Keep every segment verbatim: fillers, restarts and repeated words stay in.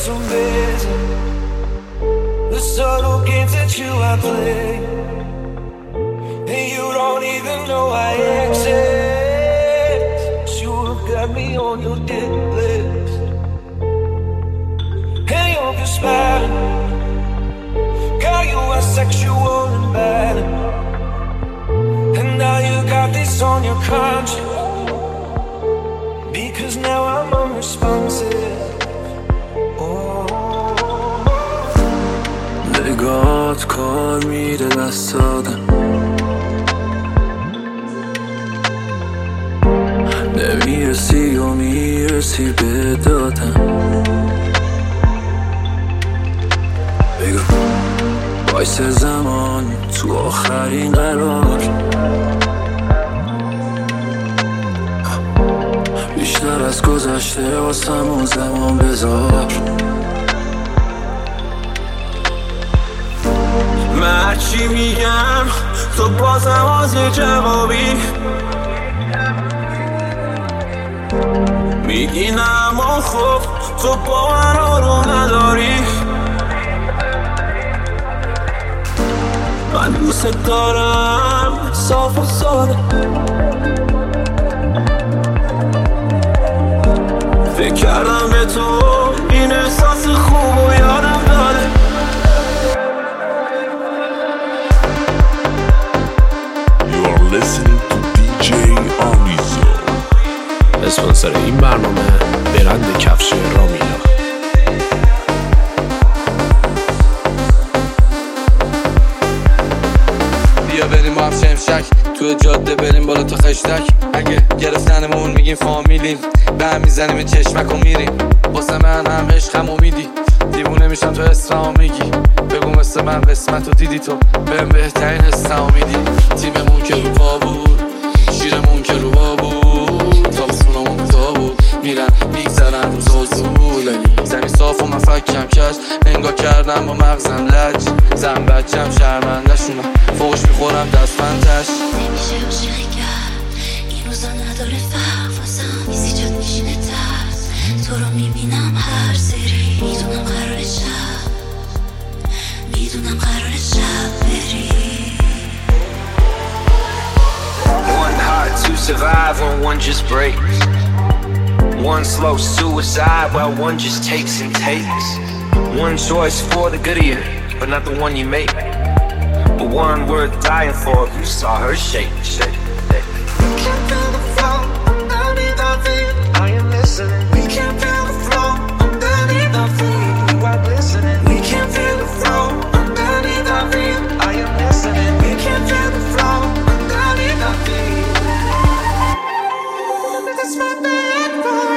amazing, the subtle games that you I play, and you don't even know I exist. You got me on your dick list, and you're just smiling. Girl, you are sexual and bad, and now you got this on your conscience, because now I'm unresponsive. نگات کار میره دست دادم، نمیرسی و میرسی به دادم. بگو وایس زمان تو آخرین قرار، بیشتر از گذشته واسمون زمان بذار. من چی میگم تو بازم از جوابی میگی نه، اما خب تو باور رو نداری. من دوست دارم صاف و ساده، فکر کردم به تو این احساس خوب و یادم داده. Listening to دی جی آمیزو. اسپانسر این برنامه برند کفش رامیلا. بیا بریم با هم شمشک تو جاده، بریم بالا تا خشتک. اگه گرفتنمون میگیم فامیلیم، به هم میزنیم این چشمک و میریم. واسه من هم عشقم امیدی، دیوونه میشم تو اسممو میگی. بگو مثل من قسمت رو دیدی تو، بهم بهترین حسمو میدی. تیممون که رو پا بود، شیرمون که رو با بود، تابستونمون تا بود، میرن میگذرن روز و زول. زمین صاف و من فکم کش، انگاه کردم با مغزم لج. زن بچم شرمنده شونم، فوش میخورم دستمندش. نمیشه و شریکم این روزا نداره فرق واسم، ایزی جد میشینه ترس. تو رو میبینم هر سری، میدونم قراره شب، میدونم قراره شب بری. One heart to survive when one just breaks, one slow suicide while one just takes and takes. One choice for the good of you, but not the one you make, but one worth dying for if you saw her shake, shake, shake. We can't feel the flow underneath our feet. I am listening. We can't feel the flow underneath our feet. You are listening. We can't feel the flow underneath our feet. I am listening. We can't feel the flow underneath our feet. That's my bad boy.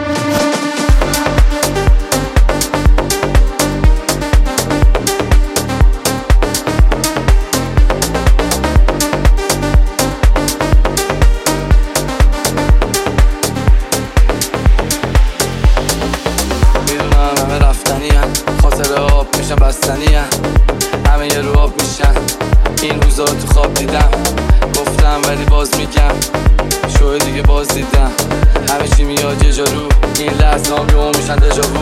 بستنیه همه یه رو آب میشن. این روزا رو تو خواب دیدم، گفتم ولی باز میگم شوه دیگه باز دیدم. همه چی میاد یه جا رو، این لحظه هم یه میشن دژاوو.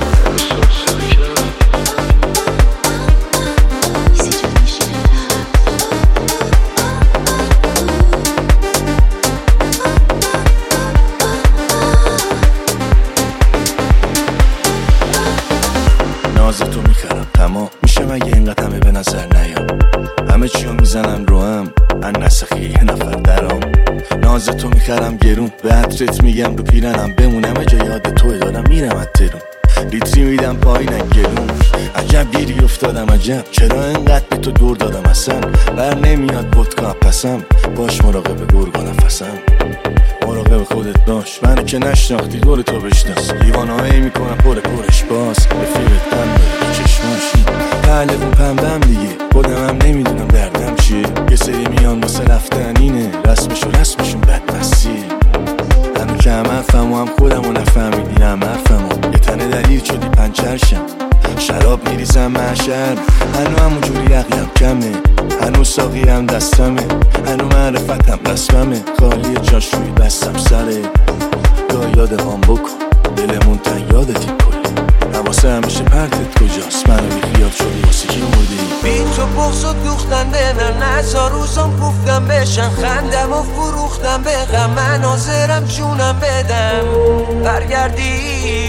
نازتو میخرم تمام میشه مگه اینقدر همه به نظر نیام. همه چیو میزنم رو هم ان نسخی یه نفر درام. نازتو میخرم گرون، به عطرت میگم رو پیرنم بمونم. جا یاد توی دارم میرم اترون، لیتری میدم پایینم گرون. عجب گیری افتادم عجب، چرا اینقدر به تو دور دادم اصلا. بر نمیاد ودکا پسم، باش مراقب گرگا نفسم. مراقب خودت باش، منو که نشناختی دور تو بشناس. دیوانهایی میکنم پر پرش باز، رفیقت دم داری چشماش تعلقون پنبم دیگه. خودم هم نمیدونم دردم چیه، یه سری میان واسه رفتن اینه، رسمش و رسمشون بدمسیه. هنو که هم حرفم و هم خودم و نفهمیدی هم حرفم و یه تنه دلیل شدی پنچرشم. شراب میریزم محشر، هنو همونجوری عقلم کمه، هنو ساقی هم دستمه، هنو معرفتم رسممه. خالی جاش روی دستم سره، گاه یاد هم بکن دلمون تن یادتی کلی. حواسه همیشه پرتت کجاست؟ منو بی خیال شدی واسه کی مردی؟ بی تو بغض و دوختن به من نزار روزم گفتم بشن خندم و فروختم به غم من حاضرم جونم بدم برگردی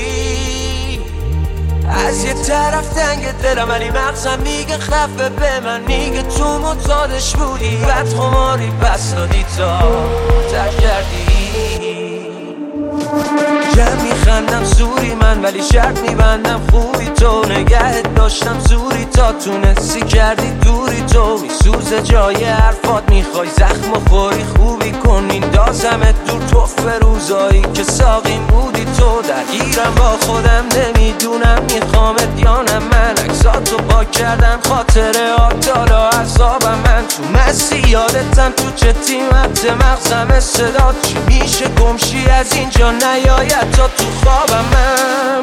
از یه طرف تنگ دلم ولی مغزم میگه خفه به من میگه تو معتادش بودی بعد خماری بس دادی تا ترک کردی جمع میخندم زوری من ولی شرط میبندم خوبی تو نگهت داشتم زوری تا تونستی کردی دوری تو میسوزه جای حرفات میخوای زخم و خوری خوبی کنین دازمت دور توف روزایی که ساقیم بودی تو درگیرم با خودم نمیدونم میخوامت یا نه من عکساتو پاک کردم خاطره آت دالا عذابم من تو مستی یادتم تو چه تیمت مغزم صدا چی میشه گمشی از اینجا نیاید تا تو خوابم من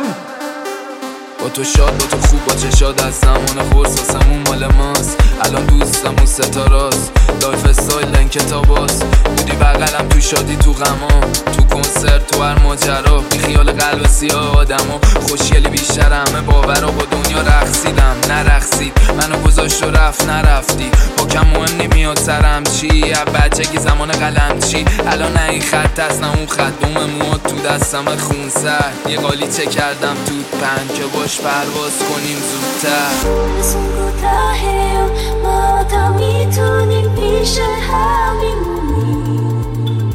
با تو شاد با تو خوب با چشاد از زمان خورس واسمون مال ماست الان دوستم اون ستاراست لایف استایل این کتاباست بودی بغلم تو شادی تو غما تو کنسرت تو هر ماجرا بی خیال قلب سیاه آدما خوشگلی بیشتر همه باورا با دنیا رقصیدم نرقصید منو گذاشت و رفت نرفتی با کم مهم نمیاد سرم چی بچگی زمان قلم چی الان نه این خط هست نه اون خط دوم مواد تو دستم خون سر یه قالی چه کردم تو پنج که باش پرواز کنیم زودتر از اون کوتاهه و ما تا میتونیم پیش هم میمونیم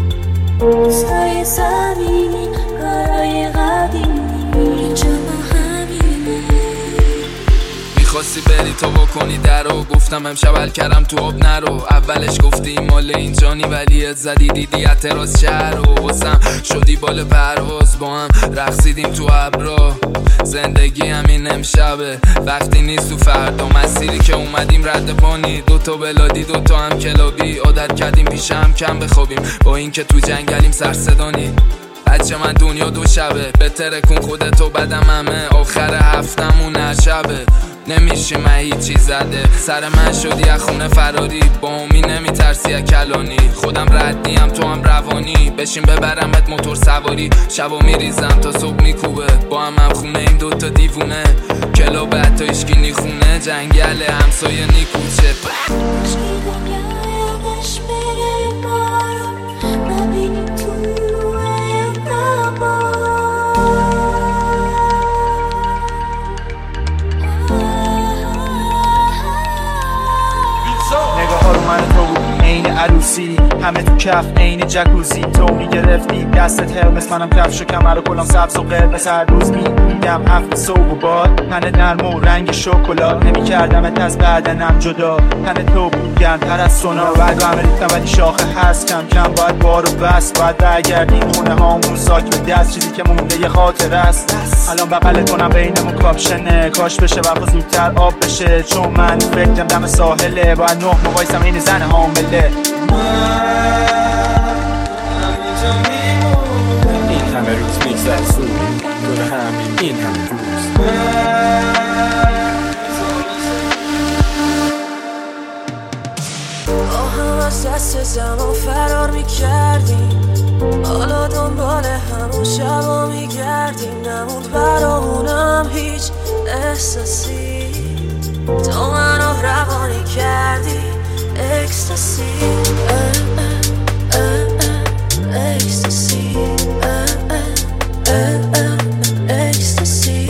دوستای زمینی کارای قدیمی اینجا با همینه میخواستی بری تو بکنی درو گفتم امشب حل کردم تو آب نرو اولش گفتی مال اینجانی ولی ات زدی دیدی اعتراض شهر و واسم شدی بال پرواز با هم رقصیدیم تو ابرا زندگی همین امشبه وقتی نیست تو فردا مسیری که اومدیم رد پانی دوتا بلادی دوتا هم کلابی عادت کردیم پیش هم کم بخوابیم با این که تو جنگلیم سرصدانی بچه من دنیا دو شبه بهتره کن خودتو بدم همه آخر هفتمون هر شبه نمیشه من هیچی زده سر من شدی از خونه فراری با امی نمیترسی از کلانی خودم ردیم تو هم روانی بشین ببرمت موتور سواری شبا میریزم تا صبح میکوبه با هم هم خونه این دوتا دیوونه کلاب حتی اشکی نیخونه جنگل همسایه نیکوچه نگاه ها رو من تو بود عین عروسی همه تو کف عین جکوزی تو میگرفتی دستت هرمس منم کفش و کمر و کلام سبز و قرمز هر روز میدیدم هفت صبح و باد تن نرم و رنگ شکلات نمیکردمت از بدنم جدا تن تو بود گرمتر از سونا بعد همه ریختم ولی شاخه هست کم کم باید بارو بس باید برگردیم خونه هامون ساک به دست چیزی که مونده یه خاطر است الان بغلت کنم بینمون کاپشنه کاش بشه وقت زودتر آب بشه چون من فکرم دم ساحله باید نه موایسم این زن حامله این همه روز میگذر زود دور همین این همه روز با هم از دست زمان فرار میکردیم حالا دنبال همون شبا میگردیم نموند برامونم هیچ احساسی تو منو روانی کردی اکستاسی اکستاسی اکستاسی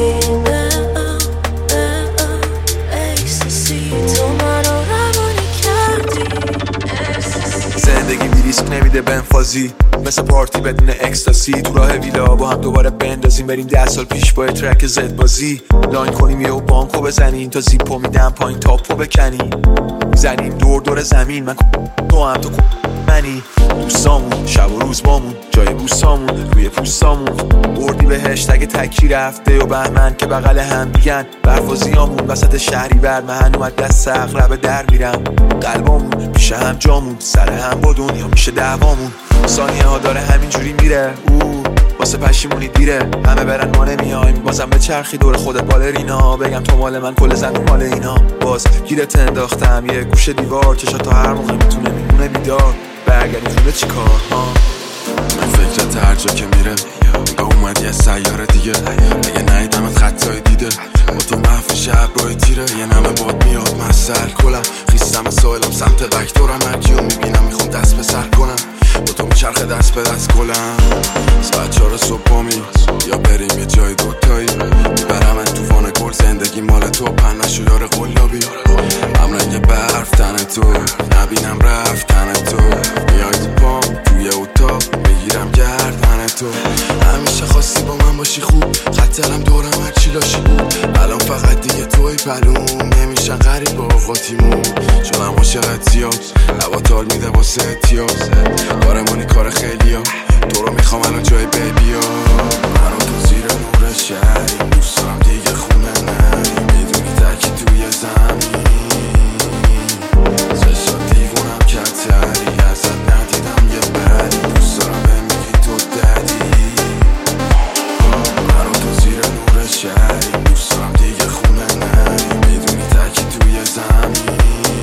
اکستاسی تو منو روانی کردی زندگی بی ریسک نمیده بنفازی مثل پارتی بدون اکستاسی تو راه ویلا با هم دوباره بندازیم بریم ده سال پیش با ترک زد بازی لاین کنیم یه و بانکو بزنیم تا زیپو میدم پایین تاپو بکنیم میزنیم دور دور زمین من تو هم تو منی دوستامون شب و روز بامون جای بوسامون روی پوستامون بردی بهش تگ تکی رفته و بهمن که بغل هم دیگن برفازیامون وسط شهری بر من اومد دست اغرب در میرم قلبامون پیشه هم جامون سر هم با دنیا میشه دعوامون ثانیه ها داره همینجوری میره او واسه پشیمونی دیره همه برن ما نمیایم بازم به چرخی دور خودت بالرینا بگم تو مال من کل زمین مال اینا باز گیرت انداختم یه گوشه دیوار چشا تا هر موقع میتونه میمونه بیدار برگردی خونه چی کار ها من فکرت هر جا که میره به اون اومدی از سیاره دیگه، اگه نیدمت خطای دیده با تو محو شب روی تیره، یه نمه باد میاد من سر کلم خیستم سایلم سمت بکتورم، هرکیو میبینم میخوام دست به سر کنم، با تو میچرخه دست به دست گلم. ساعت چهار صبح بامی یا بریم یه جای دوتایی، میبرم تو وان گل زندگی مال تو، پنش و یار قلابی هم رنگ برف تن تو، نبینم رفتن تو، بیای تو پام توی اتاق بگیرم گردن تو. همیشه خواستی با من باشی خوب، خطرم دورم هرچی لاشی بود، الان فقط دیگه توی پلوم نمیشن غریب با آقاتیمون، چونم عاشقت زیاد لبا تال میده واسه اتیاز، کارمونی کار خیلی ها، تو رو میخوام الان جای بیبی ها، منو تو زیر نور شهری دوست دارم دیگه خونه نری، میدونی تکی توی زمین چشا دیوونم کتری، ازت ندیدم یه بری، دوست دارم به میگی تو ددی، منو تو زیر نور شهری دوست دارم دیگه خونه نری، میدونی تکی توی زمین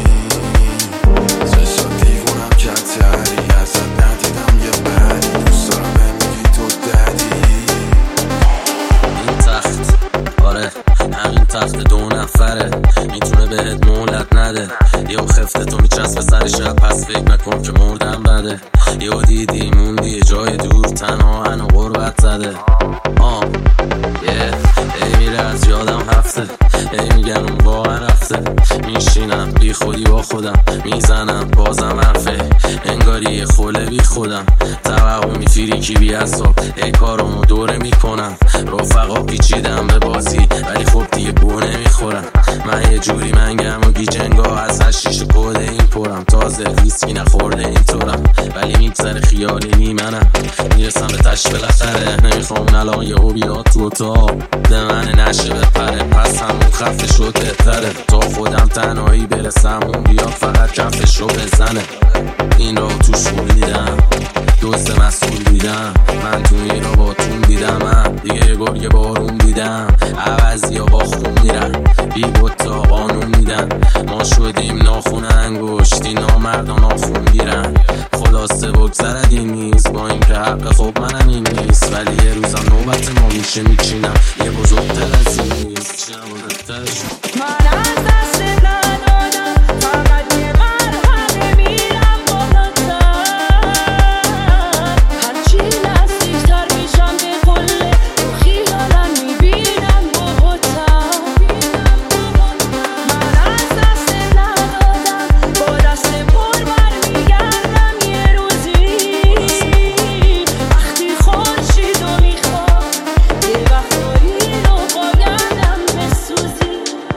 چشا دیوونم کتری، ازت ندیدم یه بری، دوست دارم به میگی تو ددی. این تخت آره همین تخت دو نفره، میتونه بهت مولت نده، یهو خفته تو میچسبه سر شب، پس فکر نکن که مردم بده، یهو دیدی موندی یه جای دور تنها هنو غربت زده. آه یه ای میره از یادم هفته، ای میگم اون واقعا رفته، میشینم بی خودی با خودم میزنم بازم حرفه، انگاری یه خوله بی خودم، توقع میفیری کی بی حساب، ای کارمو دوره میکنم، رفقا پیچیدم به بازی ولی خب دیگه بو نمیخورم، من یه جوری منگم و گیجنگا از هشیش و کده این پرم، تازه ویسکی نخورده اینطورم ولی میگذره خیالی نی منم، میرسم به تش بالاخره، نمیخوام الان یه او بیاد تو اتاق ده من نشه بپره، پس همون خفه شد بهتره، تا خودم تنهایی برسم اون بیاد فقط کفش رو بزنه، این را توش دیدم دوست مسئول دیدم، من تو این را با تون دیدم، من دیگه یه گرگ بارون دیدم، عوضی ها با خون میرن بی بوتا قانون میدن، ما شدیم ناخون انگشتی نامردان ناخون گیرن، خلاصه بگذرد این نیست با این که حق خب منم این نیست، ولی یه روزا نوبت ما میشه میچینم یه بزرگتر از این نیست، چه بزرگترش من از دست ندادم فقط یه مرحله میرم بالاتر، هرچی نزدیکتر میشم به قله تو خیالم میبینم باهاتر، من از دست ندادم با دست پر برمیگردم یه روزی، وقتی خورشید و میخوام یه وقتایی رو باگردم بسوزی.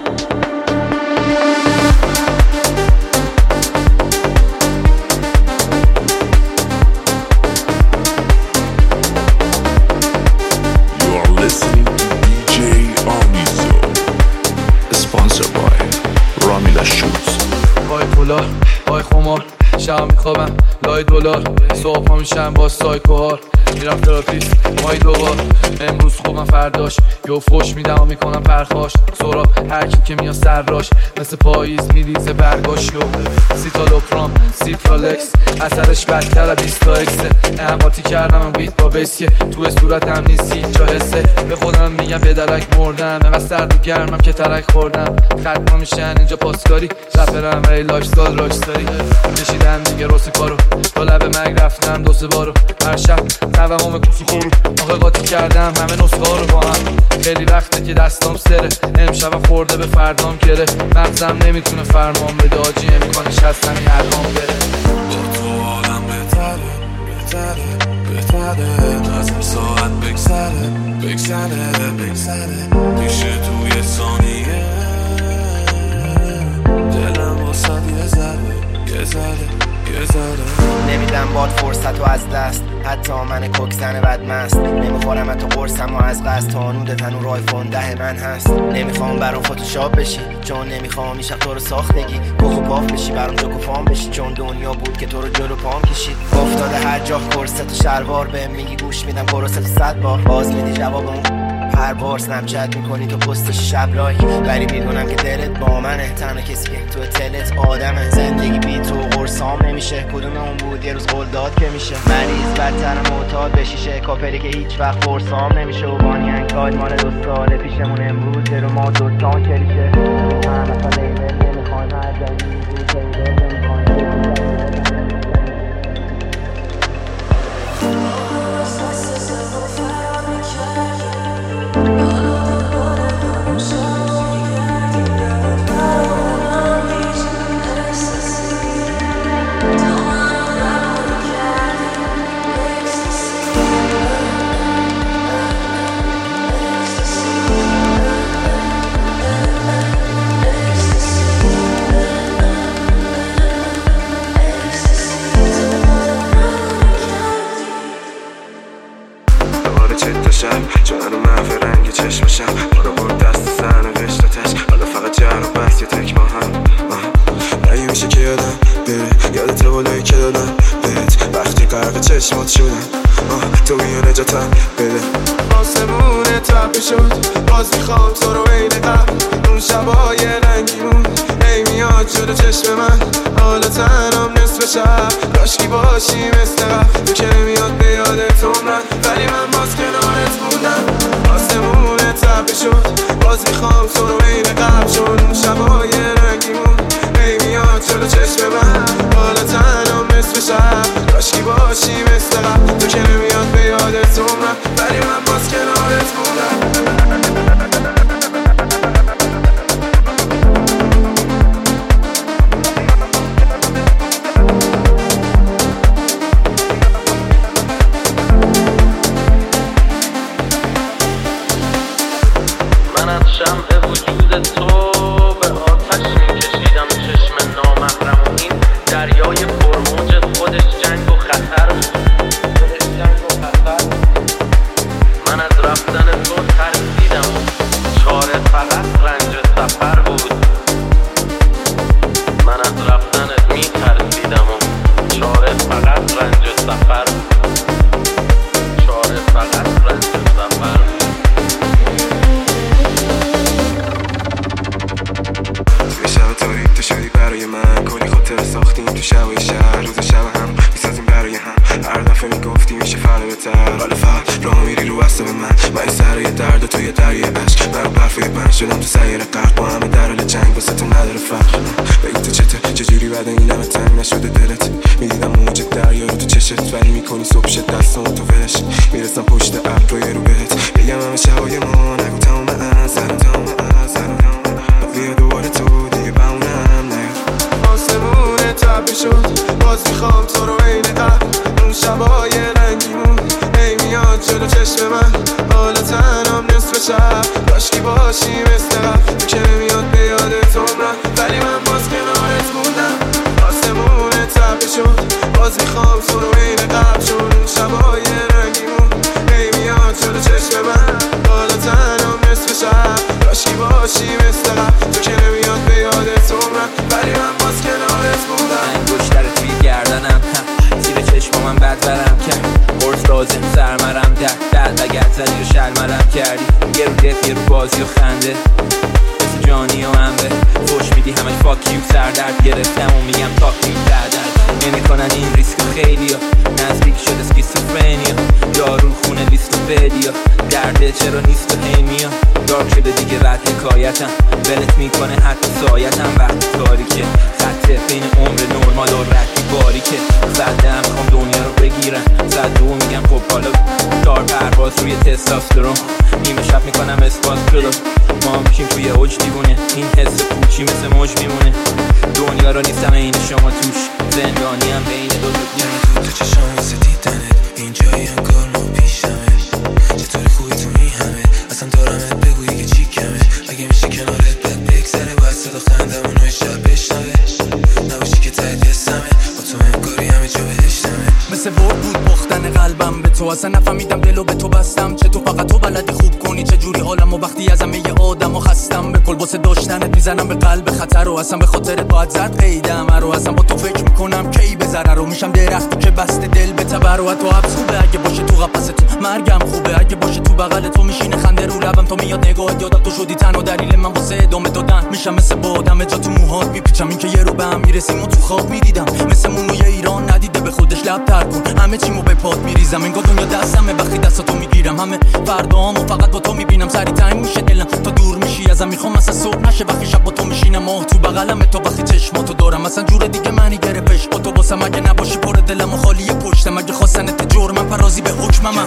You are listening to دی جی Amizo, sponsored by Ramila Shoes. وای پولار وای خمار شب میخوابم لای دلار، صبح ها میشم با سایکوهار، میرم تراپیست مای دوبار، امروز خوبم فرداش یو فوش میدم و میکنم پرخاش، سورا هرکی که میاد سراش مثل پاییز میریزه برگاش، یو سیتالوپرام سیپرالکس اثرش بدتر بیست تا اکسه، احقاطی کردم من بیت با بیسیه، تو صورتم نیست هیچ جا حسه، به خودم میگم به درک مردم، انقدر سرد و گرمم که ترک خوردم، ختما میشن اینجا پاسکاری، رپرم ولی لایف استایل راکستاری، کشیدم دیگه روز کارو، با لب مرگ رفتم دو سه بارو، هر شب توهم کوسو خورو، آخه قاطی کردم همه نسخه ها رو با هم، خیلی وقته که دستام سره، امشبم خورده به فردام گره، مغزم نمیتونه فرمان بده، آجی امکانش هست همین الان بره، با تو حالم بهتره بهتره بهتره، از این ساعت بگذره بگذره بگذره، میشه توی ثانیه دلم واسه یه ذره یه ذره یه ذره، نمیدم باد فرصت و از دست، حتی من کوکسن بدمست، نمیخورم تو قرصم و از قصد، تانود تنور آیفون ده من هست، نمیخوام برام فتوشاپ بشی چون نمیخوام ایشم تو رو ساختگی، کخ و پاف بشی برام جوک و فام بشی، چون دنیا بود که تو رو جلو پام کشید، افتاده هر جا کرست و شلوار، بهم میگی گوش میدم کرست صد بار، باز میدی جواب اون هر بار سنپچت میکنی تو پست شب لایک، ولی میدونم که دلت با منه. تنها کسی که تو تلت آدمه. زندگی بی تو قرصام نمیشه، کدوم اون بود یه روز قول داد که میشه. مریض بدتر معتاد بشیشه، کاپلی که هیچ وقت قرصام نمیشه. و بانی انگاد مال دو ساله پیشمون امروز رو ما دوستان کلیشه. من اصلا لیبل نمیخوایم هر جایی میزید لیبل نمیخوایم. جان رو محو رنگ چشمشم بارا برد دست سن قشتتش. حالا فقط جر و بس یه تک ما هم نگه میشه که یادم بره یادت بالایی که دادم بهت وقتی غرق چشمات شدم. تو بیا نجاتم بده. آسمون تپه شد باز میخوام تو رو بین قبل. اون شبای رنگیمون ای میاد جلو چشم من. حالا تنم نصف شب کاشکی باشی مثل قبل. تو که نمیاد به یادت عمرن ولی من باز کنارت موندم. آسمون تپه شد باز میخوام تو رو بین قبل. چون اون شبای رنگیمون ای میاد جلو چشم من. حالا تنم نصف شب کاشکی باشی مثل قبل. تو که نمیاد به یادت عمرن ولی من باز کنارت موندم. شمع وجود تو به آتش میکشیدم چشم نامحرم و این دریای پرموج خودش جنگ و خطر خودش جنگ و خطر. من از رفتن تو ترسیدم، چاره فقط رنج سفر بود. من از رفتنت میترسیدم و چاره فقط رنج سفر چاره فقط رنج سفر. تو شدی برای من کلی خاطر ساختیم تو شب شهر. روز شب هم میسازیم برای هم. هر دفعه میگفتی میشه فردا بهتر. حالا فقط راه میری رو بسته به من. من این سر یه درد و تو یه دریه عشق. برای برف یه بند شدم تو سیر قرق. با همه در حال جنگ واسه تو نداره فرق. بگی تو چته چجوری بعد این همه تنگ نشده دلت. میدیدم موج دریا رو تو چشت ولی میکنی صبح شد دستم تو ولش. میرسم پشت ابر رو بهت بگم همه شبای ما نگو تمام ازر تمام ازر بیا دوباره تو دیگه بمونم نه. آسمون تپه شد باز میخوام تو رو بین قبل. اون شبای رنگیمون ای میاد جلو چشم من. حالا تنم نصف شب کاشکی باشی مثل قبل. تو که نمیاد به یادت عمرن ولی من باز کنارت موندم. آسمون تپه شد باز میخوام تو رو بین قبل. چون اون شبای رنگیمون ای میاد جلو چشم من. حالا تنم نصف شب کاشکی باشی مثل قبل. تو که نمیاد به یادت عمرن ولی من باز کنارت موندم. انگشترت توی گردنم زیر چشم من بد برم کرد. قرص لازم سرمرم در درد اگر زدی رو شلمرم کردی. یه رو دف یه رو بازی و خنده مثل جانی و انبه. خوش میدی همه فاکیو سردرد گرفتم و میگم تاکیو دردر. نمیکنن این ریسک خیلی ها نزدیک شد اسکیزوفرنیا. دارو خونه لیست و بدیا درده چرا نیست و هیمیا. دارک شده دیگه بعد حکایتم ولت میکنه حتی سایتم. وقتی تاریکه خط بین عمر نرمال و ردی باریکه. زدم خوام دنیا رو بگیرم زد دو میگم خب حالا دار پرواز روی تستاسترون. نیمه شب میکنم اسپاس شدم ما میشیم توی اوج دیوونه. این حس پوچی مثل موج میمونه. دنیا رو نیستم این شما توش زندانی هم بین دو دو تو چشام واسه دیدنت اینجایی انگار ما پیشمه. چطوری خوبی تو این همه اصلا دارمت بگویی که چی کمه. اگه میشه کنارت بد بگذره باید صدا خندمونو شب بشنوه. نباشی که تایید یستمه با تو انگاری همه جا بهشتمه. مثل برد بود باختن قلبم به تو. اصلا نفهمیدم دلو به تو بستم. چه تو فقط تو بلدی خوب کنی چجوری حالم. و وقتی از همه آدم و خستم به کل واسه داشتنت میزنم به قلب خطر. و اصلا به خاطرت باید زد قیدم رو. اصلا با تو فکر میکنم کی به ضرر رو. میشم درختی که بسته دل به تبر. و تو حبس خوبه اگه باشه تو قفس تو. مرگم خوبه اگه باشه تو بغل تو. میشینه خنده رو روم تا میاد نگاهت یادم تو شدی تنها دلیل من واسه ادامه دادن. میشم مثل باد همه جا تو موهات میپیچم، این که یه رو به هم میرسیم و تو خواب میدیدم. مثل مونوی ایران ندیده به خودش لب تر کن، همه چیمو به پات میریزم. انگار دنیا دستمه وقتی دستاتو میگیرم، همه فردامو فقط با تو میبینم. سری تنگ میشه دلم تا دور میشی ازم، میخوام مثلا صبح نشه وقتی شب با تو میشینم. ماه تو بغلم تا وقتی چشماتو دارم، مثلا جور دیگه منی گرفتش با تو واسم. اگه نباشی پر دلم و خالی پشتم، اگه خواستنت جرمم پرازی به حکمم.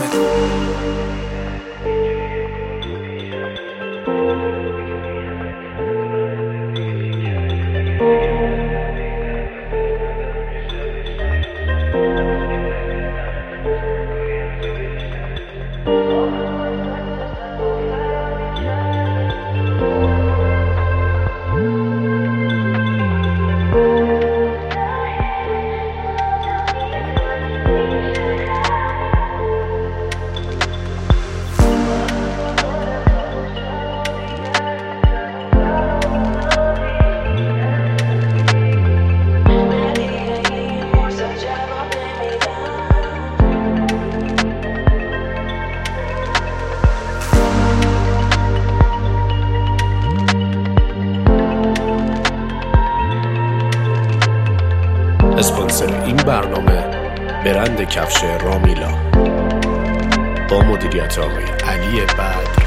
اسپانسر این برنامه برند کفش رامیلا با مدیریت آقای علی بعد